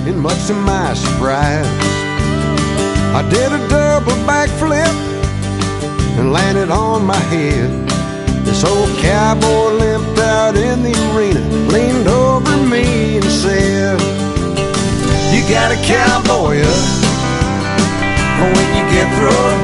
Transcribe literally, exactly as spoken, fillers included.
and much to my surprise, I did a double backflip and landed on my head. This old cowboy limped out in the arena, leaned over me and said, "You got a cowboy up when you get thrown